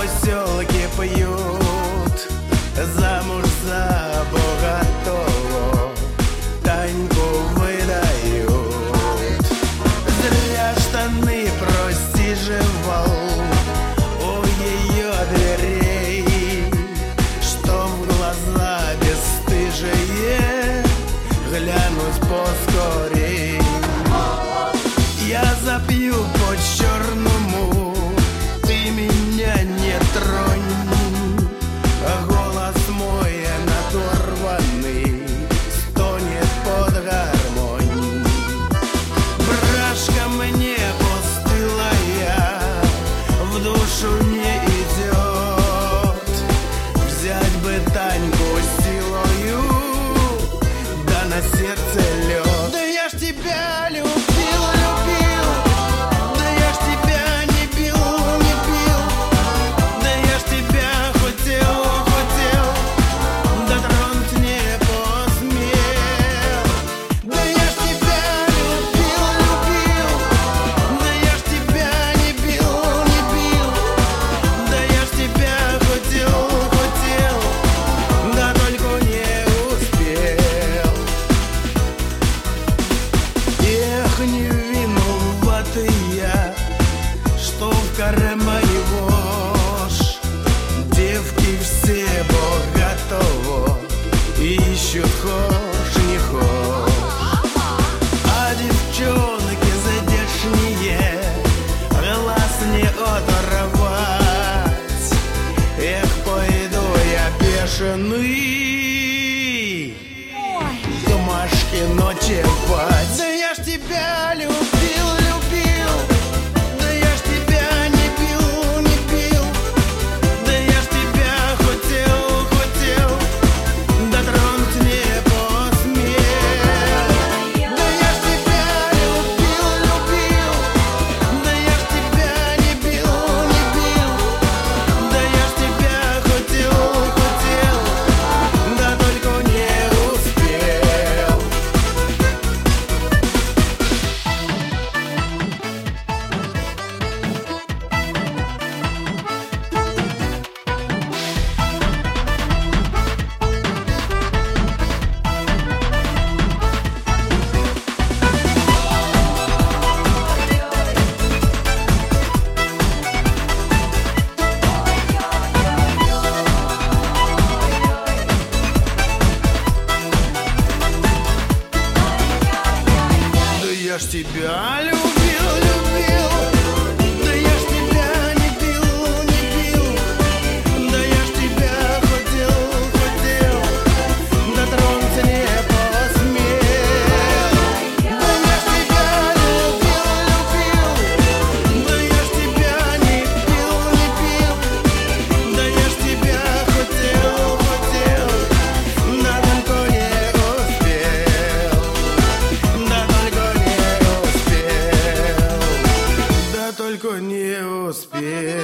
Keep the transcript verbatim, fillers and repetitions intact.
поселке пьют, замуж за богатого Таньку выдают. Зря штаны простиживал у ее дверей, что в глаза бесстыжие глянуть поскорей. Я запью по-черному, ты меня не тронь, а голос мой надорванный стонет под гармонь. Брашка мне постылая в душу не идет, взять бы Таньку силою, да на сердце лед. Да я ж тебя любил. Не виноватый я, что в каре моего ж девки все богатого ищут, хошь не хошь. А девчонки задешние глаз не оторвать. Эх, пойду я бешеный к Машке ночевать. Да я ж тебя любил, любил, да я ж тебя не пил, не пил, да я ж тебя хотел, хотел, дотронуть не посмел. Да я ж тебя любил, любил, да я ж тебя не бил, не бил, да я ж тебя хотел, хотел, да только не успел. Я ж тебя любил, любил, да я ж тебя не бил, не бил, да я ж тебя хотел, хотел, дотронуться не посмел. Да я ж тебя любил, любил, да я ж тебя не пил, не пил, да я ж тебя хотел, хотел, да только не успел, да только не только не успел.